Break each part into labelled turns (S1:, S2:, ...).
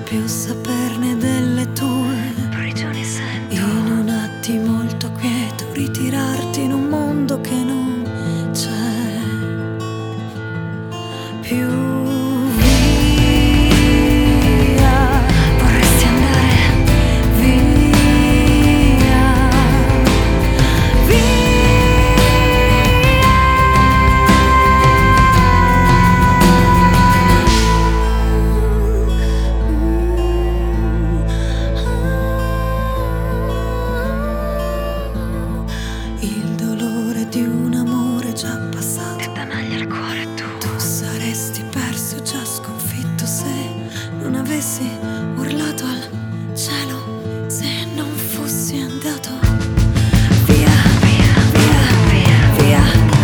S1: più saperne delle tue
S2: prigioni sento.
S1: In un attimo molto quieto ritirarti in un mondo che non c'è più.
S2: Vorresti andare
S1: Via, il dolore di un amore già passato
S2: e tanaglia il cuore tu.
S1: Tu saresti perso, già sconfitto se non avessi urlato al cielo, se non fossi andato via, via, via, via, via,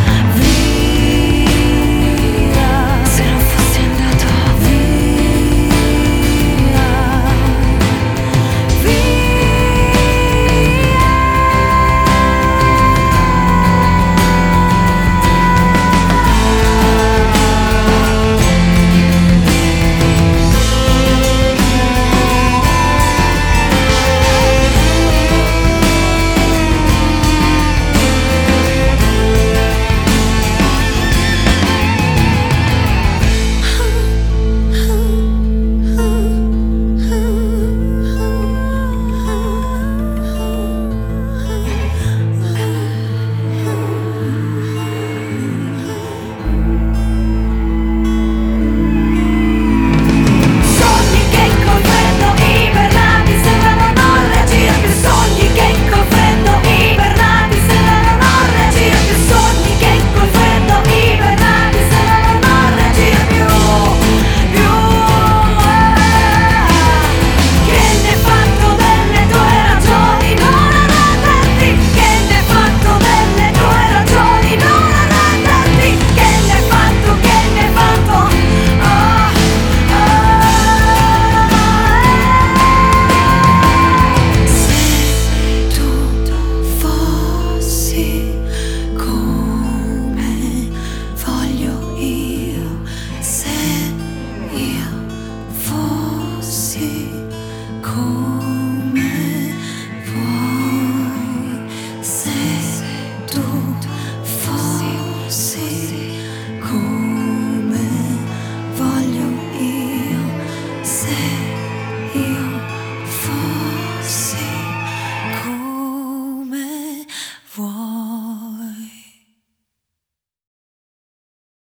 S1: via.
S2: Se non fossi andato
S1: Via,
S3: Sogni che col freddo ibernati sembrano non reagire più. Sogni che col freddo ibernati sembrano non reagire più. Sogni che col freddo ibernati sembrano non reagire più. Che ne hai fatto delle tue ragioni non arrenderti? Che ne hai fatto delle tue ragioni non arrenderti? Che ne hai fatto, che ne hai fatto?
S1: se tu fossi come voglio io, se io fossi come